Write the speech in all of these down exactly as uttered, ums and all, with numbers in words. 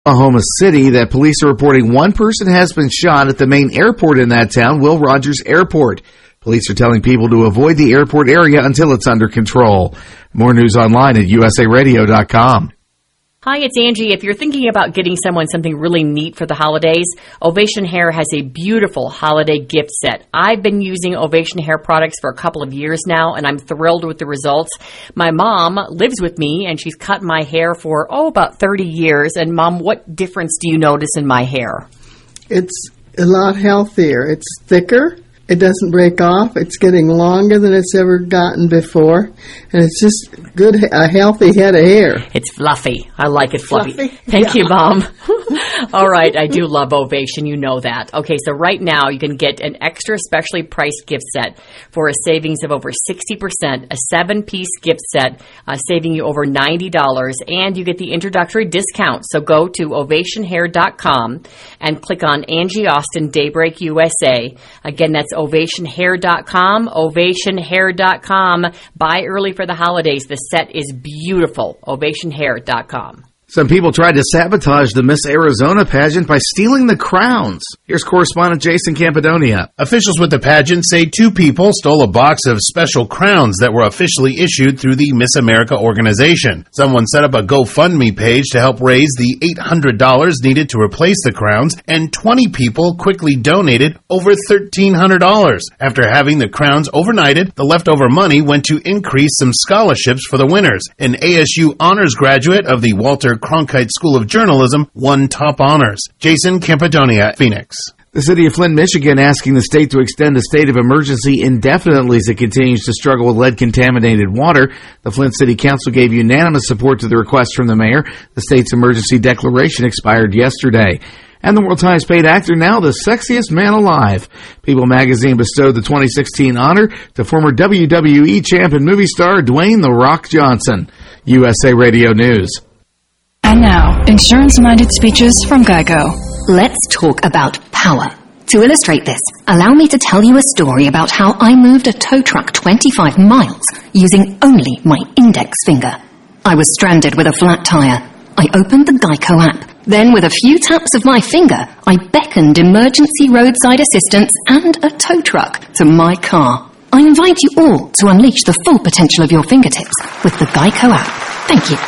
Oklahoma City that police are reporting one person has been shot at the main airport in that town, Will Rogers Airport. Police are telling people to avoid the airport area until it's under control. More news online at U S A radio dot com. Hi, it's Angie. If you're thinking about getting someone something really neat for the holidays, Ovation Hair has a beautiful holiday gift set. I've been using Ovation Hair products for a couple of years now, and I'm thrilled with the results. My mom lives with me, and she's cut my hair for, oh, about thirty years. And, Mom, what difference do you notice in my hair? It's a lot healthier. It's thicker. It doesn't break off. It's getting longer than it's ever gotten before. And it's just good, a healthy head of hair. It's fluffy. I like it fluffy. Fluffy? Thank Yeah. you, Mom. All right, I do love Ovation. You know that. Okay, so right now you can get an extra specially priced gift set for a savings of over sixty percent, a seven-piece gift set uh, saving you over ninety dollars, and you get the introductory discount. So go to ovation hair dot com and click on Angie Austin Daybreak U S A. Again, that's ovation hair dot com, ovation hair dot com. Buy early for the holidays. The set is beautiful. ovation hair dot com. Some people tried to sabotage the Miss Arizona pageant by stealing the crowns. Here's correspondent Jason Campidonia. Officials with the pageant say two people stole a box of special crowns that were officially issued through the Miss America organization. Someone set up a GoFundMe page to help raise the eight hundred dollars needed to replace the crowns, and twenty people quickly donated over thirteen hundred dollars. After having the crowns overnighted, the leftover money went to increase some scholarships for the winners. An A S U honors graduate of the Walter Cronkite School of Journalism won top honors. Jason Campidonia, Phoenix. The city of Flint, Michigan, asking the state to extend a state of emergency indefinitely as it continues to struggle with lead-contaminated water. The Flint City Council gave unanimous support to the request from the mayor. The state's emergency declaration expired yesterday. And the world's highest paid actor, now the sexiest man alive. People magazine bestowed the twenty sixteen honor to former W W E champ and movie star Dwayne "The Rock" Johnson. U S A Radio News. And now, insurance-minded speeches from Geico. Let's talk about power. To illustrate this, allow me to tell you a story about how I moved a tow truck twenty-five miles using only my index finger. I was stranded with a flat tire. I opened the Geico app. Then, with a few taps of my finger, I beckoned emergency roadside assistance and a tow truck to my car. I invite you all to unleash the full potential of your fingertips with the Geico app. Thank you.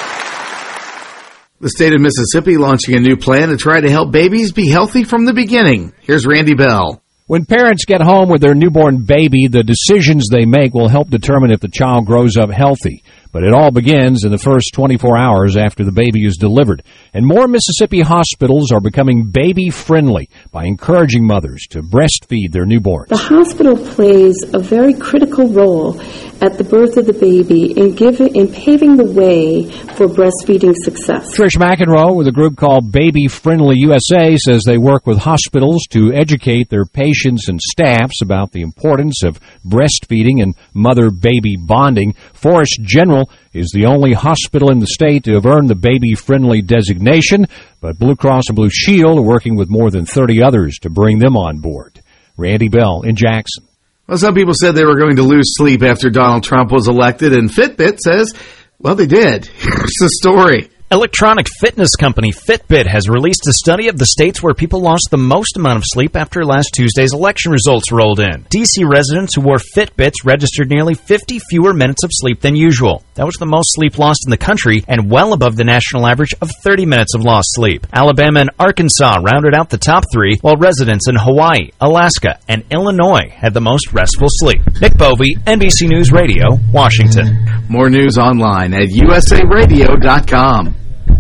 The state of Mississippi launching a new plan to try to help babies be healthy from the beginning. Here's Randy Bell. When parents get home with their newborn baby, the decisions they make will help determine if the child grows up healthy. But it all begins in the first twenty-four hours after the baby is delivered. And more Mississippi hospitals are becoming baby-friendly by encouraging mothers to breastfeed their newborns. The hospital plays a very critical role at the birth of the baby in giving, in paving the way for breastfeeding success. Trish McEnroe with a group called Baby Friendly U S A says they work with hospitals to educate their patients and staffs about the importance of breastfeeding and mother-baby bonding. Forest General is the only hospital in the state to have earned the baby-friendly designation, but Blue Cross and Blue Shield are working with more than thirty others to bring them on board. Randy Bell in Jackson. Well, some people said they were going to lose sleep after Donald Trump was elected, and Fitbit says, well, they did. Here's the story. Electronic fitness company Fitbit has released a study of the states where people lost the most amount of sleep after last Tuesday's election results rolled in. D C residents who wore Fitbits registered nearly fifty fewer minutes of sleep than usual. That was the most sleep lost in the country and well above the national average of thirty minutes of lost sleep. Alabama and Arkansas rounded out the top three, while residents in Hawaii, Alaska, and Illinois had the most restful sleep. Nick Bovey, N B C News Radio, Washington. More news online at U S A radio dot com.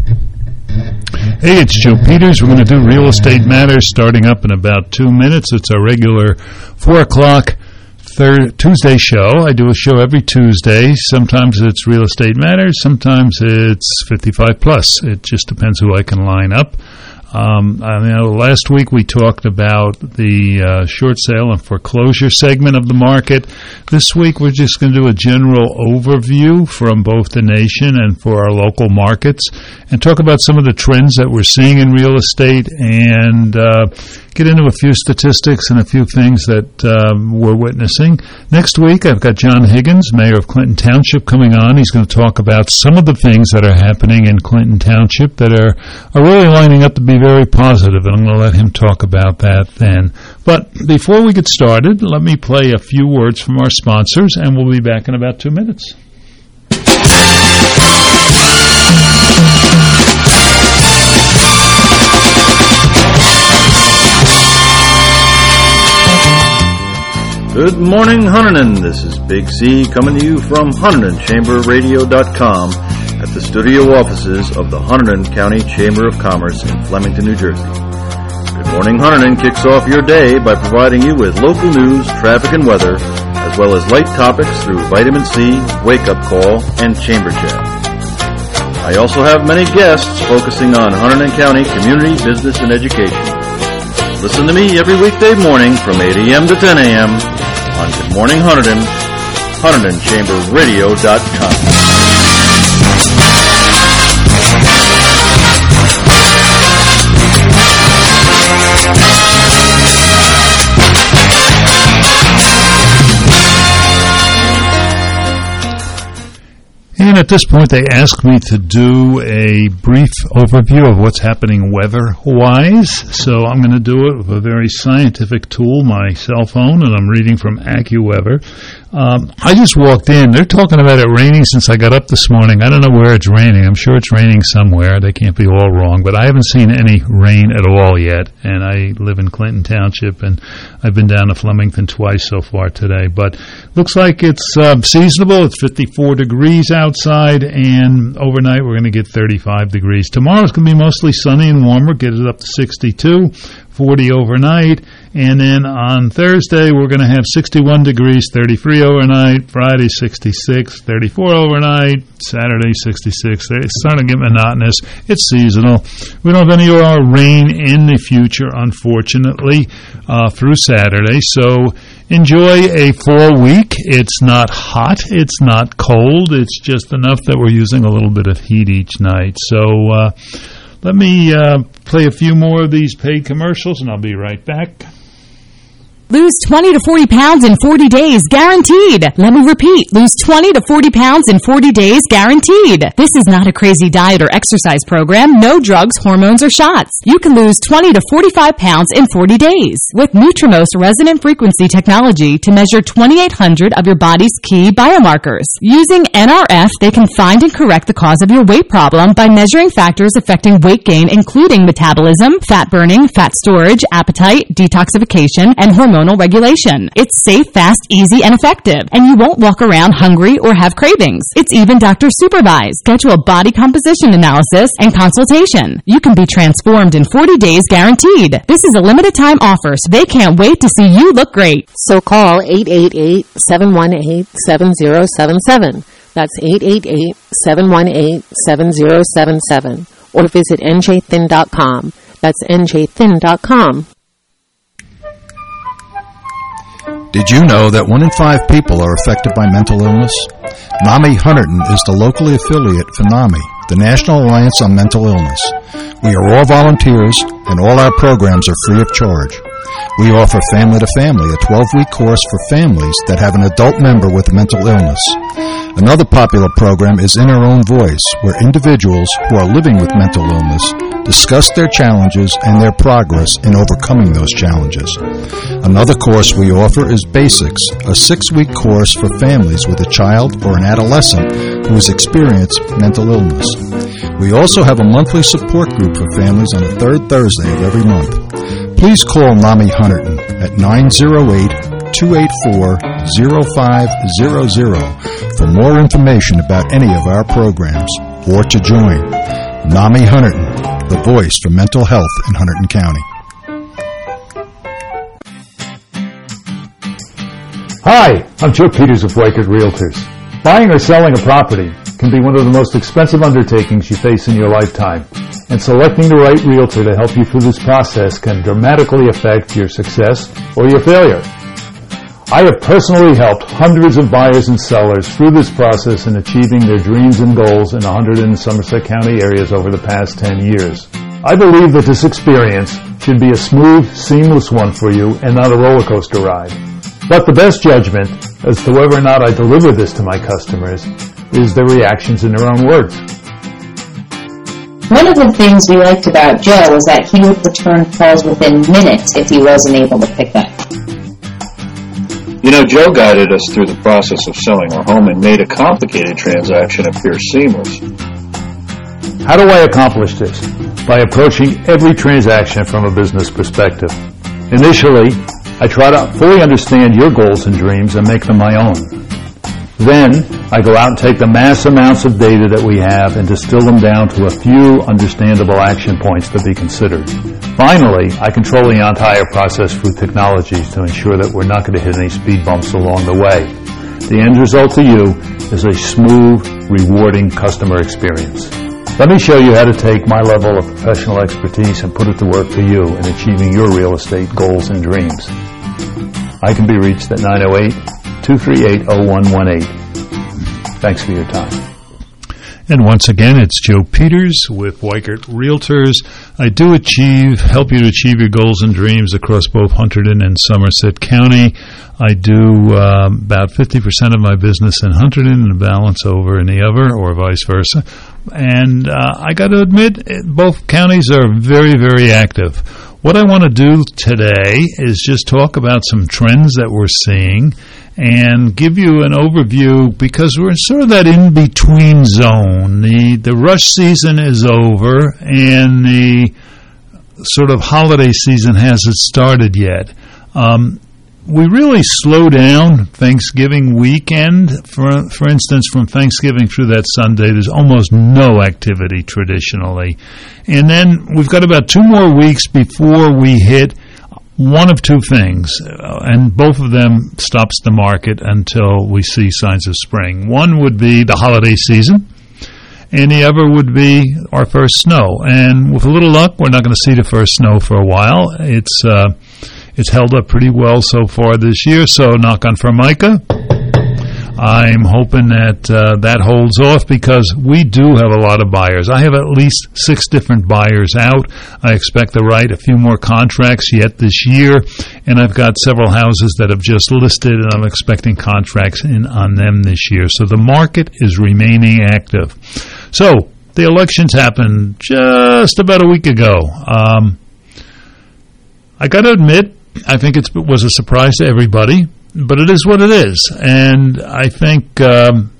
Hey, it's Joe Peters. We're going to do Real Estate Matters starting up in about two minutes. It's our regular four o'clock third Tuesday show. I do a show every Tuesday. Sometimes it's Real Estate Matters. Sometimes it's fifty-five plus. It just depends who I can line up. Um, I know last week we talked about the uh, short sale and foreclosure segment of the market. This week we're just going to do a general overview from both the nation and for our local markets and talk about some of the trends that we're seeing in real estate and uh, get into a few statistics and a few things that um, we're witnessing. Next week, I've got John Higgins, Mayor of Clinton Township, coming on. He's going to talk about some of the things that are happening in Clinton Township that are, are really lining up to be very positive, and I'm going to let him talk about that then. But before we get started, let me play a few words from our sponsors, and we'll be back in about two minutes. Good morning, Hunterdon. This is Big C coming to you from Hunterdon Chamber Radio dot com at the studio offices of the Hunterdon County Chamber of Commerce in Flemington, New Jersey. Good Morning Hunterdon kicks off your day by providing you with local news, traffic, and weather, as well as light topics through Vitamin C, Wake Up Call, and Chamber Chat. I also have many guests focusing on Hunterdon County community, business, and education. Listen to me every weekday morning from eight a.m. to ten a.m. on Good Morning Hunterdon, Hunterdon Chamber Radio dot com. And at this point, they asked me to do a brief overview of what's happening weather-wise. So I'm going to do it with a very scientific tool, my cell phone, and I'm reading from AccuWeather. Um, I just walked in. They're talking about it raining since I got up this morning. I don't know where it's raining. I'm sure it's raining somewhere. They can't be all wrong. But I haven't seen any rain at all yet. And I live in Clinton Township, and I've been down to Flemington twice so far today. But looks like it's uh, seasonable. It's fifty-four degrees outside, and overnight we're going to get thirty-five degrees. Tomorrow's going to be mostly sunny and warmer, get it up to sixty-two, forty overnight. And then on Thursday, we're going to have sixty-one degrees, thirty-three overnight. Friday, sixty-six, thirty-four overnight. Saturday, sixty-six. It's starting to get monotonous. It's seasonal. We don't have any of our rain in the future, unfortunately, uh, through Saturday. So enjoy a fall week. It's not hot. It's not cold. It's just enough that we're using a little bit of heat each night. So uh, let me uh, play a few more of these paid commercials, and I'll be right back. Lose twenty to forty pounds in forty days, guaranteed. Let me repeat. Lose twenty to forty pounds in forty days, guaranteed. This is not a crazy diet or exercise program. No drugs, hormones, or shots. You can lose twenty to forty-five pounds in forty days with Nutrimost resonant frequency technology to measure twenty-eight hundred of your body's key biomarkers. Using N R F, they can find and correct the cause of your weight problem by measuring factors affecting weight gain, including metabolism, fat burning, fat storage, appetite, detoxification, and hormone regulation. It's safe, fast, easy, and effective, and you won't walk around hungry or have cravings. It's even doctor supervised. Schedule a body composition analysis and consultation. You can be transformed in forty days, guaranteed. This is a limited time offer, so they can't wait to see you look great. So call eight eight eight, seven one eight, seven zero seven seven. That's eight eight eight, seven one eight, seven zero seven seven. Or visit N J thin dot com. That's N J thin dot com. Did you know that one in five people are affected by mental illness? NAMI Hunterdon is the locally affiliate for NAMI, the National Alliance on Mental Illness. We are all volunteers, and all our programs are free of charge. We offer Family to Family, a twelve-week course for families that have an adult member with a mental illness. Another popular program is In Our Own Voice, where individuals who are living with mental illness discuss their challenges and their progress in overcoming those challenges. Another course we offer is Basics, a six-week course for families with a child or an adolescent who has experienced mental illness. We also have a monthly support group for families on the third Thursday of every month. Please call NAMI Hunterdon at nine zero eight, two eight four, zero five zero zero for more information about any of our programs or to join. NAMI Hunterdon, the voice for mental health in Hunterdon County. Hi, I'm Joe Peters of Weichert Realtors. Buying or selling a property can be one of the most expensive undertakings you face in your lifetime, and selecting the right realtor to help you through this process can dramatically affect your success or your failure. I have personally helped hundreds of buyers and sellers through this process in achieving their dreams and goals in the Hunterdon and Somerset County areas over the past ten years. I believe that this experience should be a smooth, seamless one for you and not a roller coaster ride. But the best judgment as to whether or not I deliver this to my customers is their reactions in their own words. One of the things we liked about Joe was that he would return calls within minutes if he wasn't able to pick up. You know, Joe guided us through the process of selling our home and made a complicated transaction appear seamless. How do I accomplish this? By approaching every transaction from a business perspective. Initially, I try to fully understand your goals and dreams and make them my own. Then, I go out and take the mass amounts of data that we have and distill them down to a few understandable action points to be considered. Finally, I control the entire process through technologies to ensure that we're not going to hit any speed bumps along the way. The end result to you is a smooth, rewarding customer experience. Let me show you how to take my level of professional expertise and put it to work for you in achieving your real estate goals and dreams. I can be reached at nine oh eight, two three eight, oh one one eight. Thanks for your time. And once again, it's Joe Peters with Weikert Realtors. I do achieve, help you to achieve your goals and dreams across both Hunterdon and Somerset County. I do um, about fifty percent of my business in Hunterdon and the balance over in the other, or vice versa. And uh, I got to admit, both counties are very, very active. What I want to do today is just talk about some trends that we're seeing and give you an overview, because we're in sort of that in-between zone. The the rush season is over and the sort of holiday season hasn't started yet. Um, we really slow down Thanksgiving weekend. For for instance, from Thanksgiving through that Sunday, there's almost no activity traditionally. And then we've got about two more weeks before we hit one of two things, uh, and both of them stops the market until we see signs of spring. One would be the holiday season, and the other would be our first snow. And with a little luck, we're not going to see the first snow for a while. It's uh, it's held up pretty well so far this year, so knock on Formica. I'm hoping that uh, that holds off, because we do have a lot of buyers. I have at least six different buyers out. I expect to write a few more contracts yet this year, and I've got several houses that have just listed, and I'm expecting contracts in on them this year. So the market is remaining active. So the elections happened just about a week ago. Um, I got to admit, I think it was a surprise to everybody. But it is what it is. And I think um,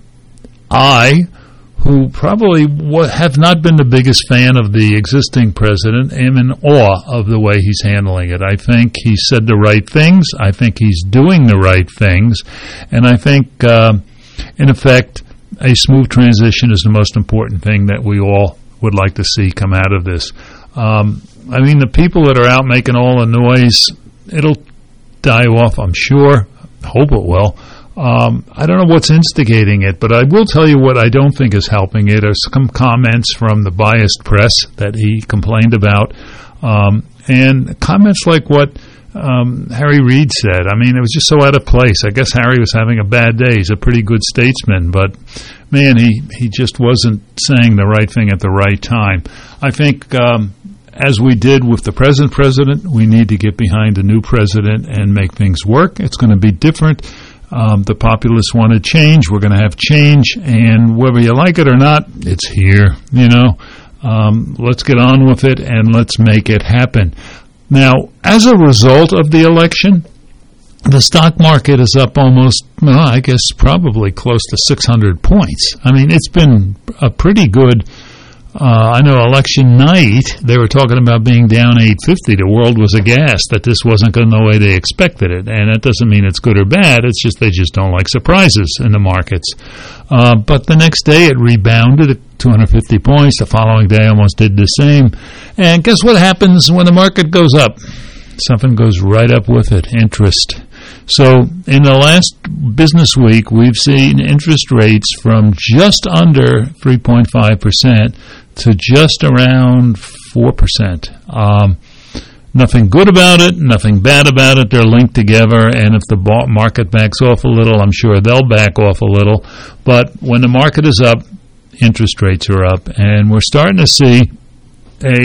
I, who probably w- have not been the biggest fan of the existing president, am in awe of the way he's handling it. I think he said the right things. I think he's doing the right things. And I think, uh, in effect, a smooth transition is the most important thing that we all would like to see come out of this. Um, I mean, the people that are out making all the noise, it'll die off, I'm sure. Hope it will. Um, I don't know what's instigating it, but I will tell you what I don't think is helping it are some comments from the biased press that he complained about, um, and comments like what um, Harry Reid said. I mean, it was just so out of place. I guess Harry was having a bad day. He's a pretty good statesman, but man, he, he just wasn't saying the right thing at the right time. I think um, as we did with the present president, we need to get behind a new president and make things work. It's going to be different. Um, the populists want to change. We're going to have change, and whether you like it or not, it's here. You know, um, let's get on with it and let's make it happen. Now, as a result of the election, the stock market is up almost, well, I guess probably close to six hundred points. I mean, it's been a pretty good. Uh, I know election night, they were talking about being down eight fifty. The world was aghast that this wasn't going the way they expected it. And that doesn't mean it's good or bad. It's just they just don't like surprises in the markets. Uh, but the next day it rebounded at two hundred fifty points. The following day almost did the same. And guess what happens when the market goes up? Something goes right up with it, interest. So in the last business week, we've seen interest rates from just under three point five percent to just around four percent. Um, nothing good about it, nothing bad about it. They're linked together, and if the market backs off a little, I'm sure they'll back off a little. But when the market is up, interest rates are up, and we're starting to see a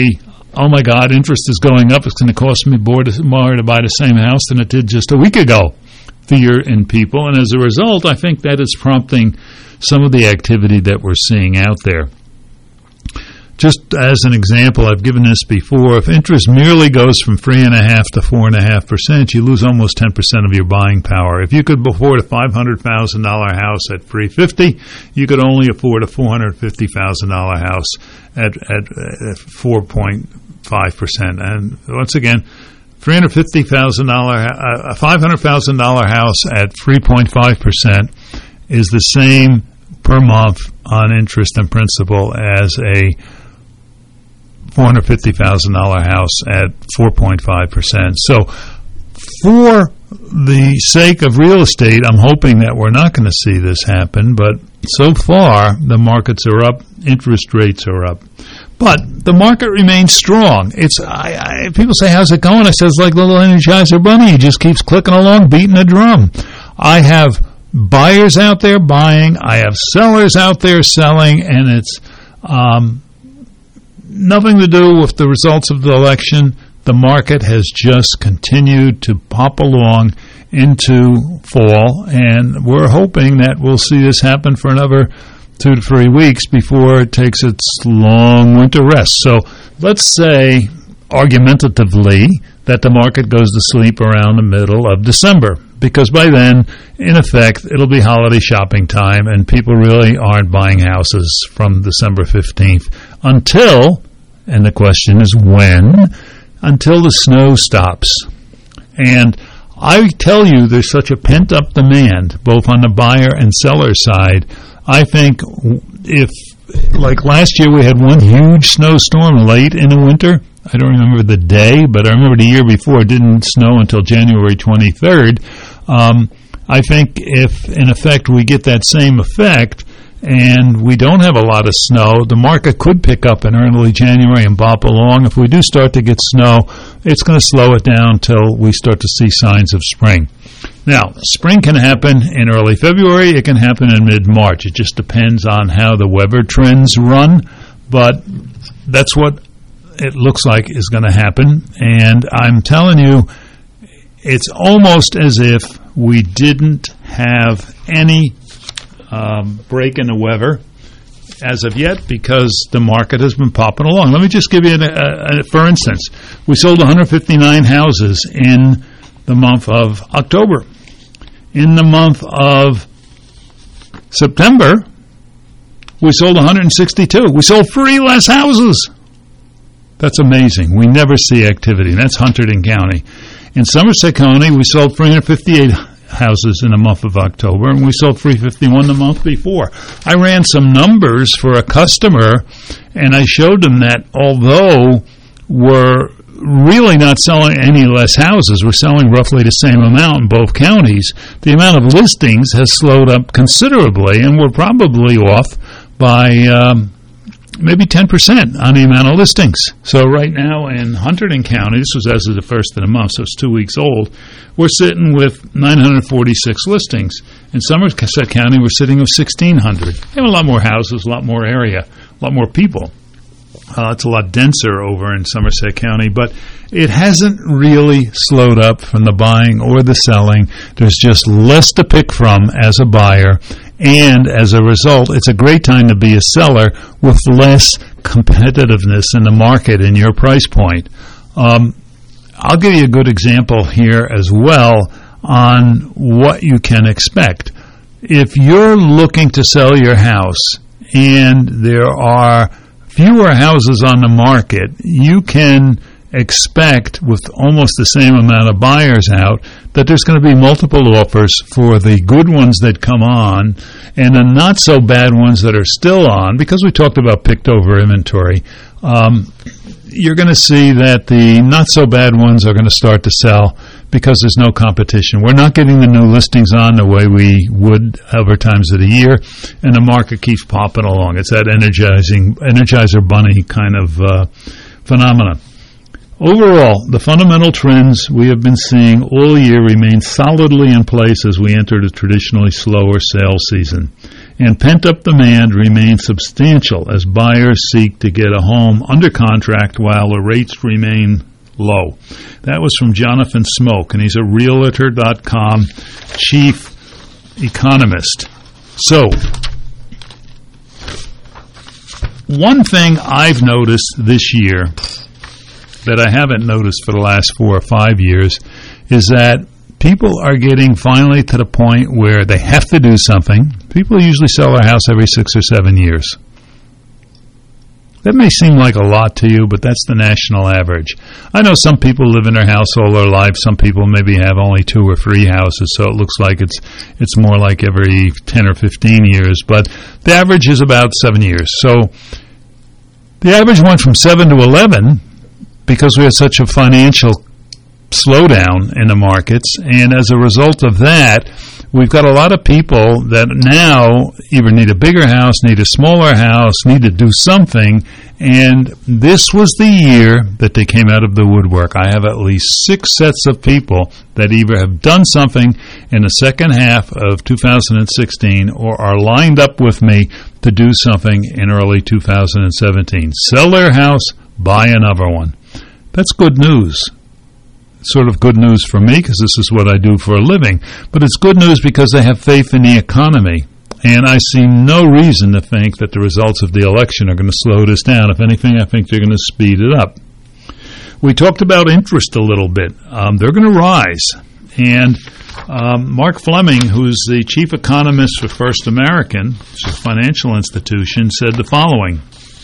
oh my God, interest is going up. It's going to cost me more to, more to buy the same house than it did just a week ago. Fear in people. And as a result, I think that is prompting some of the activity that we're seeing out there. Just as an example, I've given this before, if interest merely goes from three point five to four point five percent, you lose almost ten percent of your buying power. If you could afford a five hundred thousand dollars house at three hundred fifty thousand dollars, you could only afford a four hundred fifty thousand dollars house at, at, at four point five percent. And once again, three hundred fifty thousand dollars, a five hundred thousand dollars house at three point five percent is the same per month on interest and principal as a four hundred fifty thousand dollars house at four point five percent. So for the sake of real estate, I'm hoping that we're not going to see this happen, but so far the markets are up, interest rates are up. But the market remains strong. It's I, I, people say, how's it going? I says, like little Energizer Bunny. He just keeps clicking along, beating a drum. I have buyers out there buying. I have sellers out there selling, and it's um, nothing to do with the results of the election. The market has just continued to pop along into fall, and we're hoping that we'll see this happen for another two to three weeks before it takes its long winter rest. So let's say, argumentatively, that the market goes to sleep around the middle of December, because by then, in effect, it'll be holiday shopping time, and people really aren't buying houses from December fifteenth until, and the question is when, until the snow stops. And I tell you, there's such a pent-up demand, both on the buyer and seller side. I think if, like last year, we had one huge snowstorm late in the winter. I don't remember the day, but I remember the year before it didn't snow until January twenty-third. Um, I think if, in effect, we get that same effect and we don't have a lot of snow, the market could pick up in early January and bop along. If we do start to get snow, it's going to slow it down till we start to see signs of spring. Now, spring can happen in early February. It can happen in mid-March. It just depends on how the weather trends run, but that's what it looks like is going to happen. And I'm telling you, it's almost as if we didn't have any um, break in the weather as of yet, because the market has been popping along. Let me just give you, a, a, a, for instance, we sold one hundred fifty-nine houses in the month of October. In the month of September, we sold one hundred sixty-two. We sold three less houses. That's amazing. We never see activity. That's Hunterdon County. In Somerset County, we sold three hundred fifty-eight houses in the month of October, and we sold three hundred fifty-one the month before. I ran some numbers for a customer, and I showed them that although we're really not selling any less houses, we're selling roughly the same amount in both counties, the amount of listings has slowed up considerably, and we're probably off by um, maybe ten percent on the amount of listings. So right now in Hunterdon County, this was as of the first of the month, so it's two weeks old, we're sitting with nine hundred forty-six listings. In Somerset County, we're sitting with sixteen hundred. We have a lot more houses, a lot more area, a lot more people. Uh, it's a lot denser over in Somerset County, but it hasn't really slowed up from the buying or the selling. There's just less to pick from as a buyer, and as a result, it's a great time to be a seller with less competitiveness in the market in your price point. Um, I'll give you a good example here as well on what you can expect. If you're looking to sell your house and there are fewer houses on the market, you can expect, with almost the same amount of buyers out, that there's going to be multiple offers for the good ones that come on and the not so bad ones that are still on. Because we talked about picked over inventory, um, you're going to see that the not so bad ones are going to start to sell because there's no competition. We're not getting the new listings on the way we would other times of the year, and the market keeps popping along. It's that energizing, Energizer Bunny kind of uh, phenomenon. Overall, the fundamental trends we have been seeing all year remain solidly in place as we enter the traditionally slower sales season. and pent-up demand remains substantial as buyers seek to get a home under contract while the rates remain low. That was from Jonathan Smoke, and he's a Realtor dot com chief economist. So, one thing I've noticed this year that I haven't noticed for the last four or five years is that people are getting finally to the point where they have to do something. People usually sell their house every six or seven years. That may seem like a lot to you, but that's the national average. I know some people live in their house all their life. Some people maybe have only two or three houses, so it looks like it's it's more like every ten or fifteen years. But the average is about seven years. So the average went from seven to eleven because we had such a financial slowdown in the markets, and as a result of that, we've got a lot of people that now either need a bigger house, need a smaller house, need to do something, and this was the year that they came out of the woodwork. I have at least six sets of people that either have done something in the second half of two thousand sixteen or are lined up with me to do something in early two thousand seventeen. Sell their house, buy another one. That's good news. Sort of good news for me because this is what I do for a living, but it's good news because they have faith in the economy, and I see no reason to think that the results of the election are going to slow this down. If anything, I think they're going to speed it up. We talked about interest a little bit. Um, they're going to rise, and um, Mark Fleming, who's the chief economist for First American, which is a financial institution, said the following: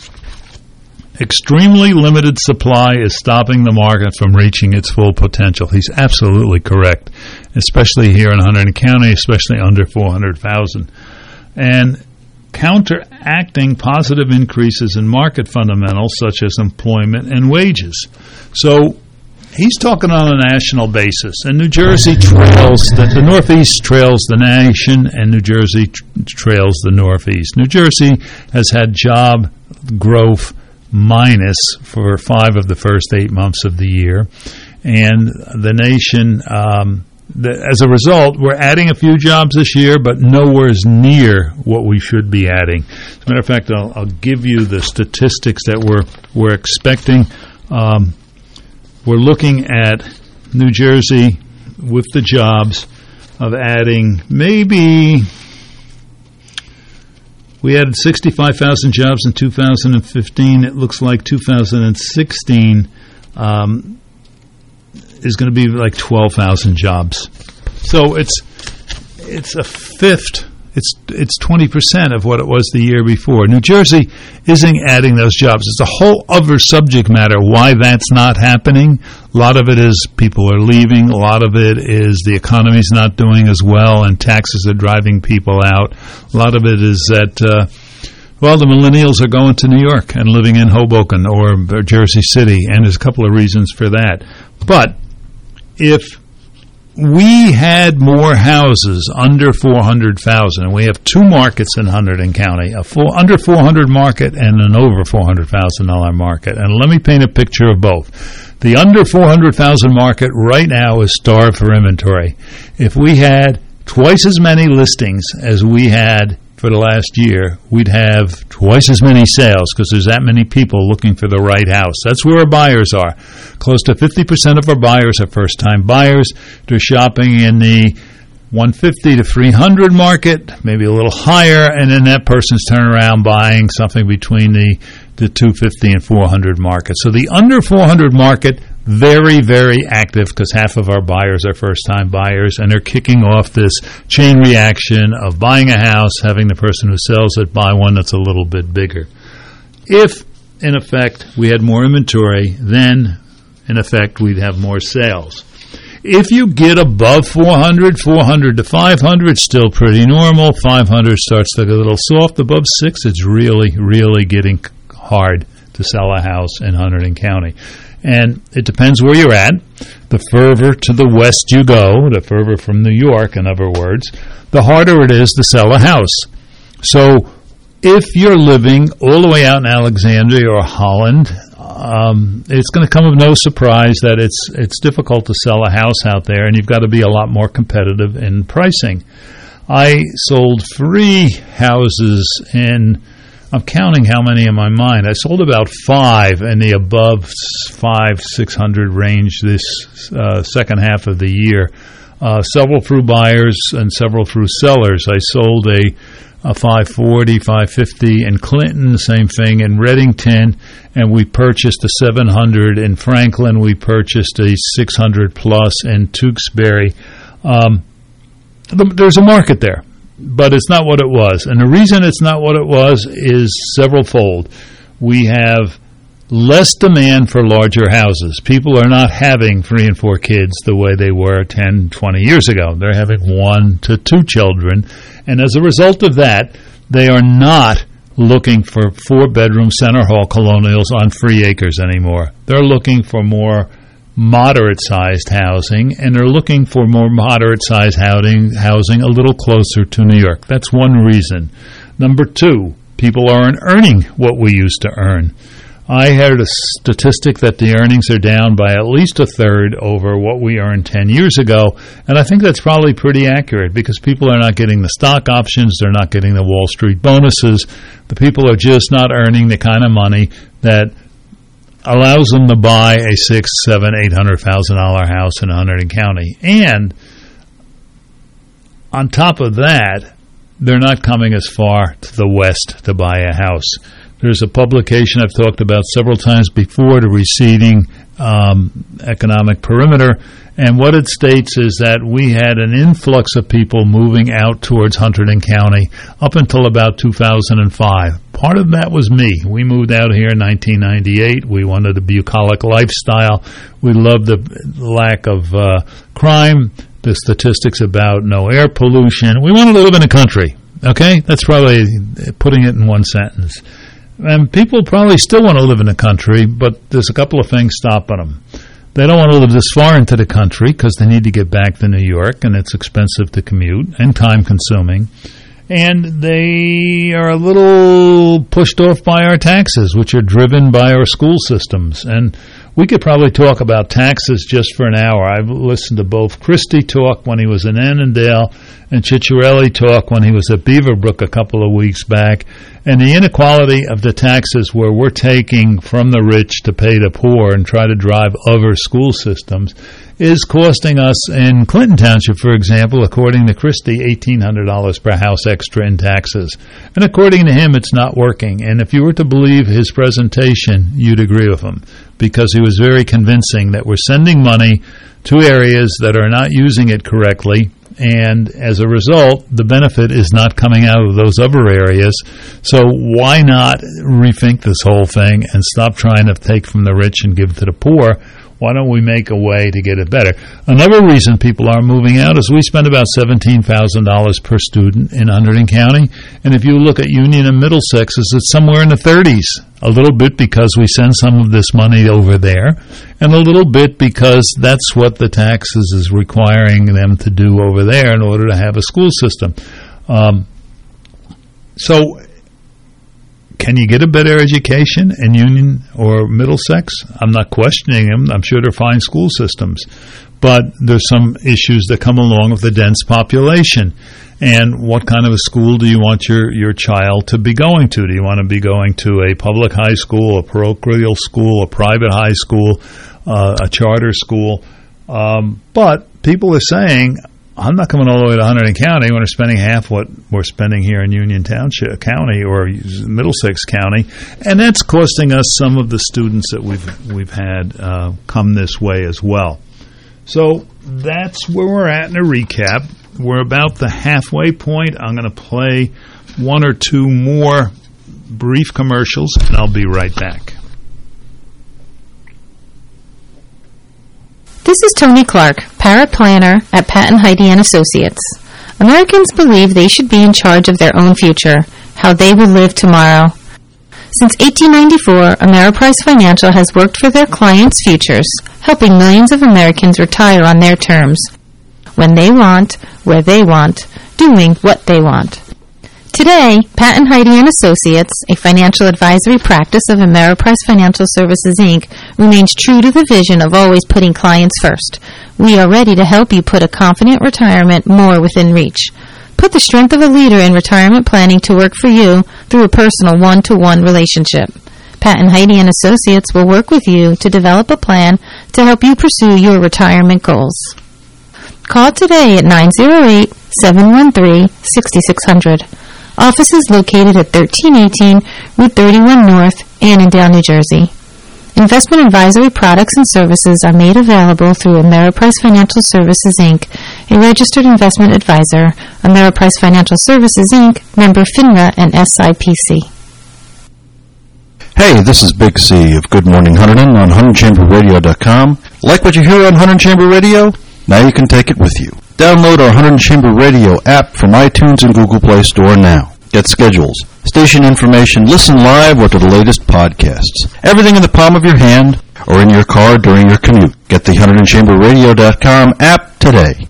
extremely limited supply is stopping the market from reaching its full potential. He's absolutely correct, especially here in Hunterdon County, especially under four hundred thousand. And counteracting positive increases in market fundamentals such as employment and wages. So he's talking on a national basis, and New Jersey trails, the, the Northeast trails the nation, and New Jersey tr- trails the Northeast. New Jersey has had job growth minus for five of the first eight months of the year, and the nation, um, the, as a result, we're adding a few jobs this year, but nowhere near what we should be adding. As a matter of fact, I'll, I'll give you the statistics that we're we're expecting. Um, we're looking at New Jersey with the jobs of adding maybe. We added sixty-five thousand jobs in two thousand fifteen. It looks like two thousand sixteen um, is going to be like twelve thousand jobs. So it's it's a fifth. It's it's twenty percent of what it was the year before. New Jersey isn't adding those jobs. It's a whole other subject matter why that's not happening. A lot of it is people are leaving. A lot of it is the economy's not doing as well, and taxes are driving people out. A lot of it is that, uh, well, the millennials are going to New York and living in Hoboken or, or Jersey City, and there's a couple of reasons for that. But if we had more houses under four hundred thousand, and we have two markets in Hunterdon County, a full, under four hundred market and an over four hundred thousand dollars market. And let me paint a picture of both. The under four hundred thousand market right now is starved for inventory. If we had twice as many listings as we had for the last year, we'd have twice as many sales because there's that many people looking for the right house. That's where our buyers are. Close to fifty percent of our buyers are first-time buyers. They're shopping in the one fifty to three hundred market, maybe a little higher, and then that person's turning around buying something between the, the two fifty and four hundred market. So the under four hundred market, very, very active because half of our buyers are first-time buyers, and they're kicking off this chain reaction of buying a house, having the person who sells it buy one that's a little bit bigger. If, in effect, we had more inventory, then, in effect, we'd have more sales. If you get above four hundred, four hundred to five hundred, still pretty normal. five hundred starts to get a little soft. Above six, it's really, really getting hard to sell a house in Hunterdon County. And it depends where you're at. The further to the west you go, the further from New York, in other words, the harder it is to sell a house. So if you're living all the way out in Alexandria or Holland, um, it's going to come of no surprise that it's it's difficult to sell a house out there, and you've got to be a lot more competitive in pricing. I sold three houses in, I'm counting how many in my mind. I sold about five in the above five, six hundred range this uh, second half of the year. Uh, several through buyers and several through sellers. I sold a, a five forty, five fifty in Clinton, same thing in Reddington, and we purchased a seven hundred in Franklin. We purchased a six hundred plus in Tewksbury. Um, there's a market there, but it's not what it was. And the reason it's not what it was is several-fold. We have less demand for larger houses. People are not having three and four kids the way they were ten, twenty years ago. They're having one to two children. And as a result of that, they are not looking for four-bedroom center hall colonials on three acres anymore. They're looking for more moderate-sized housing, and they're looking for more moderate-sized housing, housing a little closer to New York. That's one reason. Number two, people aren't earning what we used to earn. I heard a statistic that the earnings are down by at least a third over what we earned ten years ago, and I think that's probably pretty accurate because people are not getting the stock options, they're not getting the Wall Street bonuses. The people are just not earning the kind of money that allows them to buy a six, seven, eight hundred thousand dollar house in Hunterdon County. And on top of that, they're not coming as far to the west to buy a house. There's a publication I've talked about several times before, the Receding um, Economic Perimeter, and what it states is that we had an influx of people moving out towards Hunterdon County up until about two thousand five. Part of that was me. We moved out here in nineteen ninety-eight. We wanted a bucolic lifestyle. We loved the lack of uh, crime, the statistics about no air pollution. We wanted to live in a country, okay? That's probably putting it in one sentence. And people probably still want to live in the country, but there's a couple of things stopping them. They don't want to live this far into the country because they need to get back to New York, and it's expensive to commute and time-consuming. And they are a little pushed off by our taxes, which are driven by our school systems. And we could probably talk about taxes just for an hour. I've listened to both Christie talk when he was in Annandale and Cicciarelli talk when he was at Beaverbrook a couple of weeks back. And the inequality of the taxes where we're taking from the rich to pay the poor and try to drive other school systems is costing us in Clinton Township, for example, according to Christie, eighteen hundred dollars per house extra in taxes. And according to him, it's not working. And if you were to believe his presentation, you'd agree with him, because he was very convincing that we're sending money to areas that are not using it correctly, and as a result, the benefit is not coming out of those other areas. So why not rethink this whole thing and stop trying to take from the rich and give to the poor? Why don't we make a way to get it better? Another reason people are moving out is we spend about seventeen thousand dollars per student in Hunterdon County. And if you look at Union and Middlesex, it's somewhere in the thirties. A little bit because we send some of this money over there, and a little bit because that's what the taxes is requiring them to do over there in order to have a school system. Um, so... Can you get a better education in Union or Middlesex? I'm not questioning them. I'm sure they're fine school systems. But there's some issues that come along with the dense population. And what kind of a school do you want your, your child to be going to? Do you want to be going to a public high school, a parochial school, a private high school, uh, a charter school? Um, but people are saying, I'm not coming all the way to Hunterdon County when we're spending half what we're spending here in Union Township County or Middlesex County, and that's costing us some of the students that we've we've had uh, come this way as well. So that's where we're at in a recap. We're about the halfway point. I'm going to play one or two more brief commercials, and I'll be right back. This is Tony Clark, paraplanner at Patton Heidi and Associates. Americans believe they should be in charge of their own future, how they will live tomorrow. Since eighteen ninety-four, Ameriprise Financial has worked for their clients' futures, helping millions of Americans retire on their terms, when they want, where they want, doing what they want. Today, Patton Heidi and Associates, a financial advisory practice of Ameriprise Financial Services, Incorporated, remains true to the vision of always putting clients first. We are ready to help you put a confident retirement more within reach. Put the strength of a leader in retirement planning to work for you through a personal one-to-one relationship. Pat and Heidi and Associates will work with you to develop a plan to help you pursue your retirement goals. Call today at nine oh eight, seven one three, six six zero zero. Office is located at thirteen eighteen Route thirty-one North, Annandale, New Jersey. Investment advisory products and services are made available through Ameriprise Financial Services, Incorporated, a registered investment advisor. Ameriprise Financial Services, Incorporated, member FINRA and S I P C. Hey, this is Big C of Good Morning Hunterdon on Hunter Chamber Radio dot com. Like what you hear on Hunter Chamber Radio? Now you can take it with you. Download our Hunter Chamber Radio app from iTunes and Google Play Store now. Get schedules, station information, listen live, or to the latest podcasts. Everything in the palm of your hand or in your car during your commute. Get the Hunter Chamber Radio dot com app today.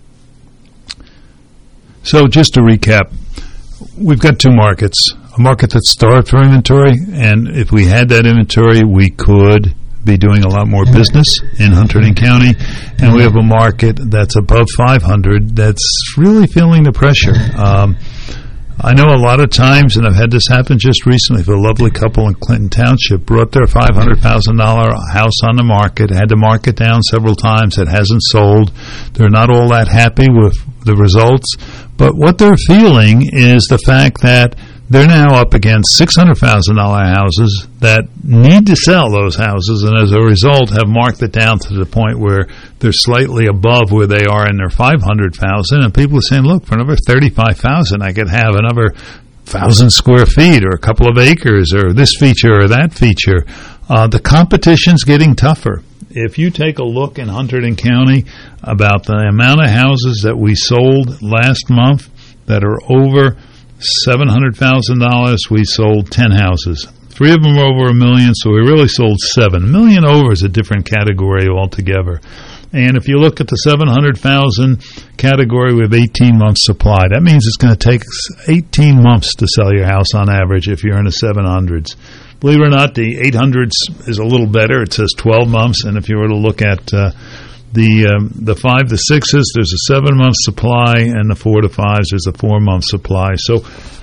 So just to recap, we've got two markets. A market that's starved for inventory, and if we had that inventory, we could be doing a lot more business in Hunterdon County. And we have a market that's above five hundred that's really feeling the pressure. Um, I know a lot of times, and I've had this happen just recently, for a lovely couple in Clinton Township brought their five hundred thousand dollars house on the market, had to mark it down several times. It hasn't sold. They're not all that happy with the results. But what they're feeling is the fact that they're now up against six hundred thousand dollars houses that need to sell those houses, and as a result have marked it down to the point where they're slightly above where they are in their five hundred thousand dollars, and people are saying, look, for another thirty-five thousand dollars, I could have another one thousand square feet or a couple of acres or this feature or that feature. Uh, the competition's getting tougher. If you take a look in Hunterdon County about the amount of houses that we sold last month that are over seven hundred thousand dollars, we sold ten houses. Three of them were over a million, so we really sold seven. A million over is a different category altogether. And if you look at the seven hundred thousand category with eighteen months supply, that means it's going to take eighteen months to sell your house on average if you're in the seven hundreds. Believe it or not, the eight hundreds is a little better. It says twelve months, and if you were to look at uh, the um, the five to sixes, there's a seven-month supply, and the four to fives, there's a four-month supply. So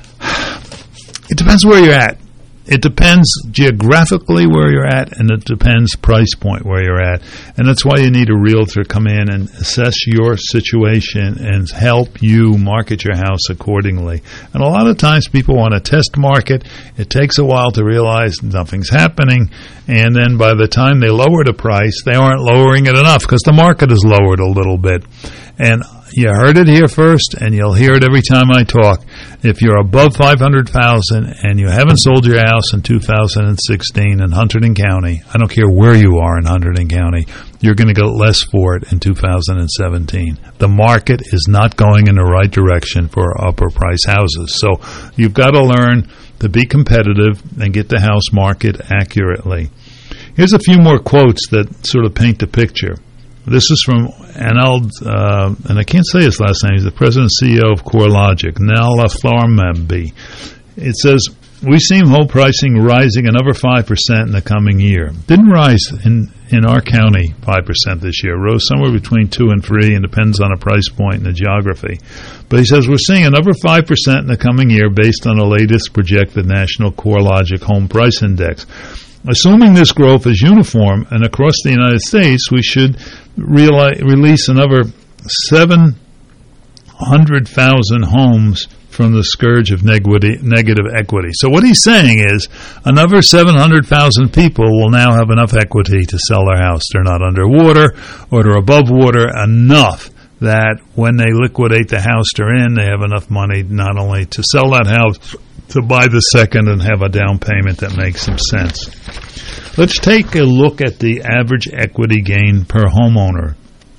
it depends where you're at. It depends geographically where you're at, and it depends price point where you're at. And that's why you need a realtor come in and assess your situation and help you market your house accordingly. And a lot of times people want to test market. It takes a while to realize nothing's happening, and then by the time they lower the price, they aren't lowering it enough because the market is lowered a little bit. And you heard it here first, and you'll hear it every time I talk. If you're above five hundred thousand dollars and you haven't sold your house in two thousand sixteen in Hunterdon County, I don't care where you are in Hunterdon County, you're going to get less for it in two thousand seventeen. The market is not going in the right direction for upper price houses. So you've got to learn to be competitive and get the house market accurately. Here's a few more quotes that sort of paint the picture. This is from Anald, uh, and I can't say his last name. He's the president and C E O of CoreLogic, Nala Tharmabhi. It says, we see home pricing rising another five percent in the coming year. Didn't rise in, in our county five percent this year. Rose somewhere between two and three, and depends on the price point and the geography. But he says, we're seeing another five percent in the coming year based on the latest projected national CoreLogic home price index. Assuming this growth is uniform and across the United States, we should realize, release another seven hundred thousand homes from the scourge of negati- negative equity. So what he's saying is another seven hundred thousand people will now have enough equity to sell their house. They're not underwater or they're above water enough that when they liquidate the house they're in, they have enough money not only to sell that house, to buy the second and have a down payment that makes some sense. Let's take a look at the average equity gain per homeowner.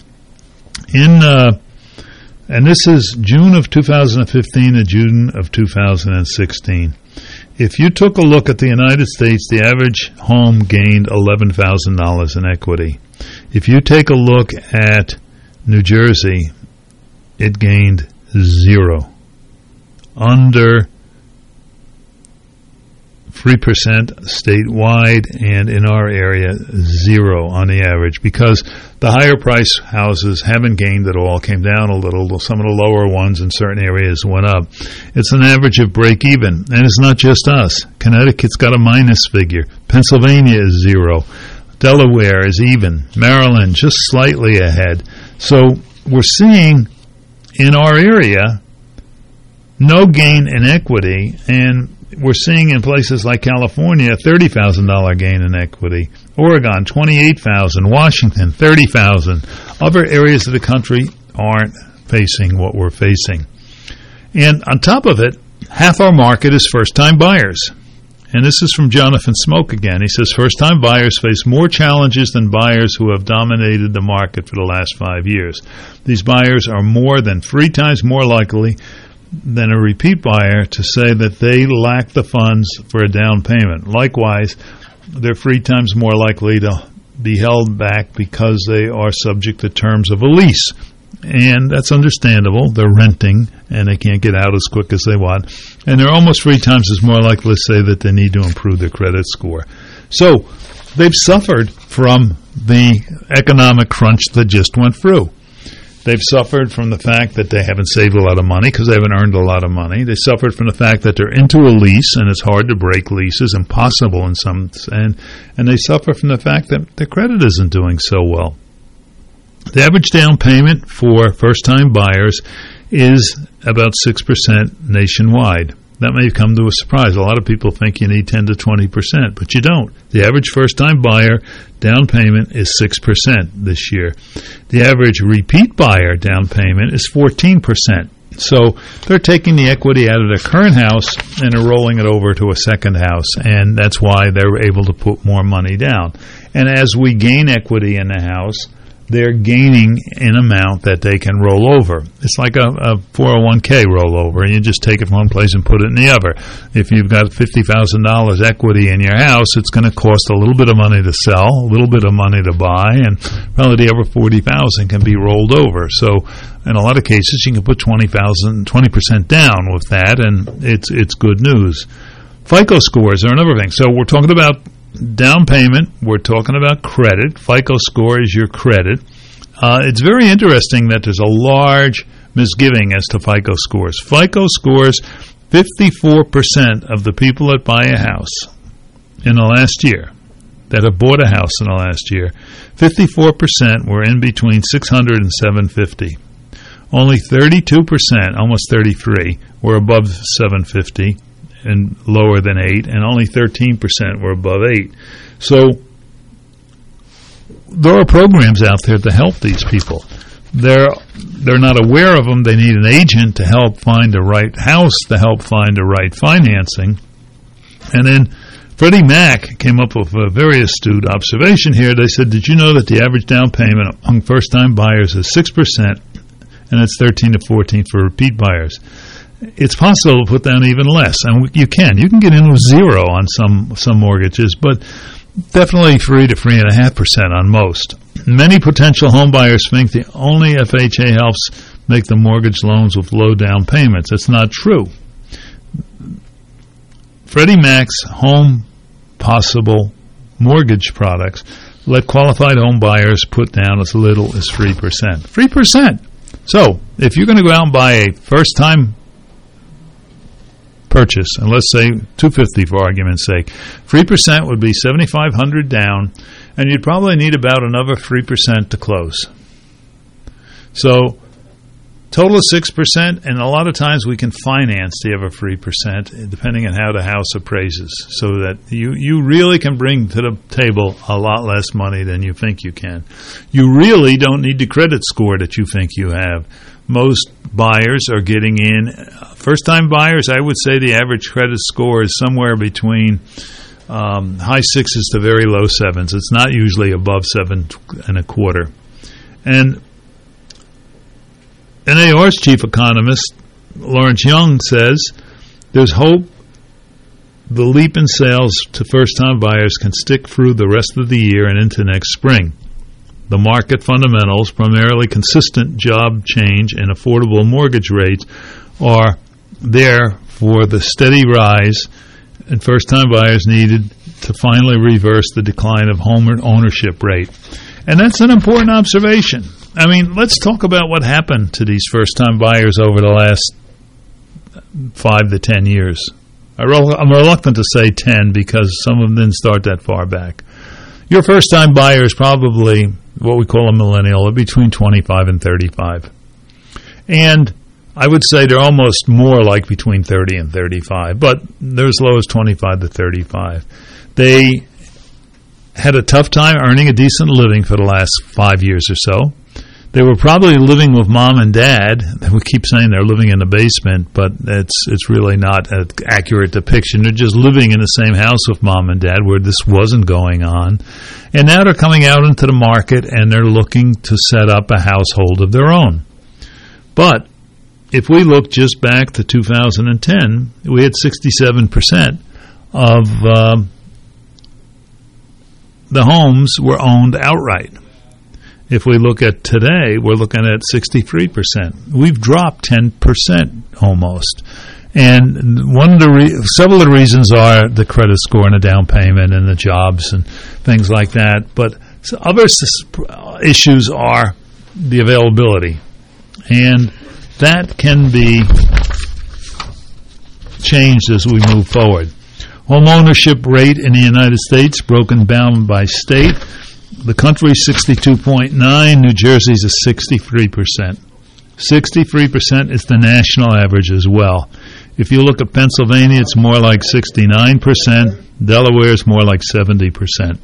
In uh, and this is June of two thousand fifteen to June of two thousand sixteen. If you took a look at the United States, the average home gained eleven thousand dollars in equity. If you take a look at New Jersey, it gained zero. Under three percent statewide, and in our area, zero on the average, because the higher price houses haven't gained at all, came down a little. Some of the lower ones in certain areas went up. It's an average of break even, and it's not just us. Connecticut's got a minus figure. Pennsylvania is zero. Delaware is even. Maryland just slightly ahead. So we're seeing in our area no gain in equity, and we're seeing in places like California a thirty thousand dollars gain in equity, Oregon twenty-eight thousand dollars, Washington thirty thousand dollars. Other areas of the country aren't facing what we're facing. And on top of it, half our market is first-time buyers. And this is from Jonathan Smoke again. He says first-time buyers face more challenges than buyers who have dominated the market for the last five years. These buyers are more than three times more likely than a repeat buyer to say that they lack the funds for a down payment. Likewise, they're three times more likely to be held back because they are subject to terms of a lease. And that's understandable. They're renting, and they can't get out as quick as they want. And they're almost three times as more likely to say that they need to improve their credit score. So they've suffered from the economic crunch that just went through. They've suffered from the fact that they haven't saved a lot of money because they haven't earned a lot of money. They suffered from the fact that they're into a lease, and it's hard to break leases, impossible in some, and and they suffer from the fact that their credit isn't doing so well. The average down payment for first-time buyers is about six percent nationwide. That may come to a surprise. A lot of people think you need ten to twenty percent, but you don't. The average first-time buyer down payment is six percent this year. The average repeat buyer down payment is fourteen percent. So they're taking the equity out of their current house and they're rolling it over to a second house, and that's why they're able to put more money down. And as we gain equity in the house, they're gaining an amount that they can roll over. It's like a, a four oh one k rollover, and you just take it from one place and put it in the other. If you've got fifty thousand dollars equity in your house, it's going to cost a little bit of money to sell, a little bit of money to buy, and probably the other forty thousand dollars can be rolled over. So in a lot of cases, you can put twenty thousand dollars, twenty percent down with that, and it's it's good news. FICO scores are another thing. So we're talking about down payment, we're talking about credit. FICO score is your credit. Uh, it's very interesting that there's a large misgiving as to FICO scores. FICO scores, fifty-four percent of the people that buy a house in the last year, that have bought a house in the last year, fifty-four percent were in between six hundred and seven fifty. Only thirty-two percent, almost thirty-three, were above seven fifty. And lower than eight, and only thirteen percent were above eight. So there are programs out there to help these people. They're they're not aware of them. They need an agent to help find the right house, to help find the right financing. And then Freddie Mac came up with a very astute observation here. They said, did you know that the average down payment among first-time buyers is six percent, and it's thirteen to fourteen for repeat buyers? It's possible to put down even less, and you can. You can get in with zero on some some mortgages, but definitely three to three and a half percent on most. Many potential home buyers think the only F H A helps make the mortgage loans with low down payments. It's not true. Freddie Mac's Home Possible mortgage products let qualified home buyers put down as little as three percent. three percent. So if you're going to go out and buy a first-time purchase, and let's say two hundred fifty dollars for argument's sake, three percent would be seven thousand five hundred dollars down, and you'd probably need about another three percent to close. So total of six percent, and a lot of times we can finance the other three percent depending on how the house appraises, so that you, you really can bring to the table a lot less money than you think you can. You really don't need the credit score that you think you have. Most buyers are getting in. First-time buyers, I would say the average credit score is somewhere between um, high sixes to very low sevens. It's not usually above seven and a quarter. And N A R's chief economist, Lawrence Young, says there's hope the leap in sales to first-time buyers can stick through the rest of the year and into next spring. The market fundamentals, primarily consistent job change and affordable mortgage rates, are there for the steady rise and first-time buyers needed to finally reverse the decline of home ownership rate. And that's an important observation. I mean, let's talk about what happened to these first-time buyers over the last five to ten years. I'm reluctant to say ten because some of them didn't start that far back. Your first-time buyer is probably what we call a millennial, between twenty-five and thirty-five. And I would say they're almost more like between thirty and thirty-five, but they're as low as twenty-five to thirty-five. They had a tough time earning a decent living for the last five years or so. They were probably living with mom and dad. We keep saying they're living in the basement, but it's it's really not an accurate depiction. They're just living in the same house with mom and dad where this wasn't going on. And now they're coming out into the market and they're looking to set up a household of their own. But if we look just back to two thousand ten, we had sixty-seven percent of uh, the homes were owned outright. If we look at today, we're looking at sixty-three percent. We've dropped ten percent almost. And one of the re- several of the reasons are the credit score and the down payment and the jobs and things like that. But other issues are the availability. And that can be changed as we move forward. Home ownership rate in the United States, broken down by state. The country's sixty-two point nine, New Jersey's is sixty-three percent. sixty-three percent is the national average as well. If you look at Pennsylvania, it's more like sixty-nine percent. Delaware's more like seventy percent.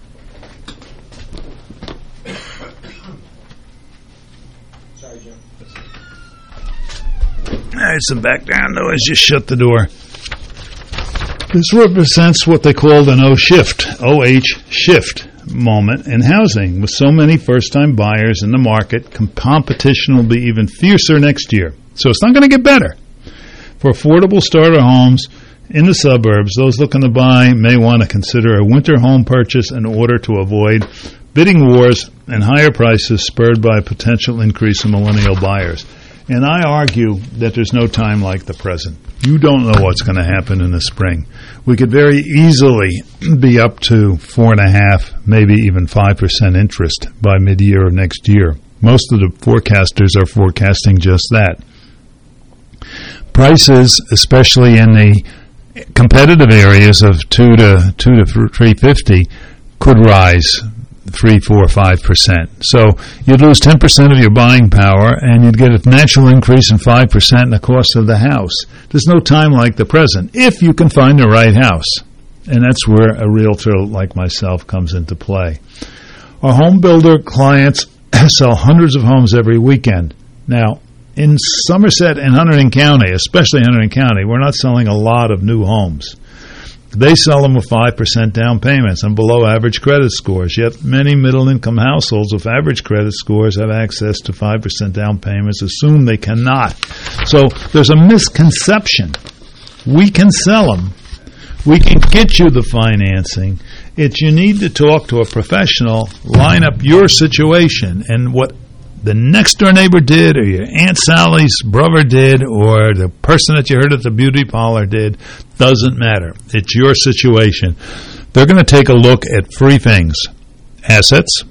All right, some background noise. Just shut the door. This represents what they called an O shift, O H shift moment in housing. With so many first-time buyers in the market, competition will be even fiercer next year. So it's not going to get better. For affordable starter homes in the suburbs, those looking to buy may want to consider a winter home purchase in order to avoid bidding wars and higher prices spurred by a potential increase in millennial buyers. And I argue that there's no time like the present. You don't know what's going to happen in the spring. We could very easily be up to four and a half, maybe even five percent interest by mid-year of next year. Most of the forecasters are forecasting just that. Prices, especially in the competitive areas of two to two to three fifty, could rise three, four, five percent. So you'd lose ten percent of your buying power, and you'd get a natural increase in five percent in the cost of the house. There's no time like the present, if you can find the right house. And that's where a realtor like myself comes into play. Our home builder clients sell hundreds of homes every weekend. Now, in Somerset and Hunterdon County, especially Hunterdon County, we're not selling a lot of new homes. They sell them with five percent down payments and below average credit scores, yet many middle-income households with average credit scores have access to five percent down payments, assume they cannot. So there's a misconception. We can sell them. We can get you the financing. It's you need to talk to a professional, line up your situation, and what the next-door neighbor did, or your Aunt Sally's brother did, or the person that you heard at the beauty parlor did, doesn't matter. It's your situation. They're going to take a look at three things: assets,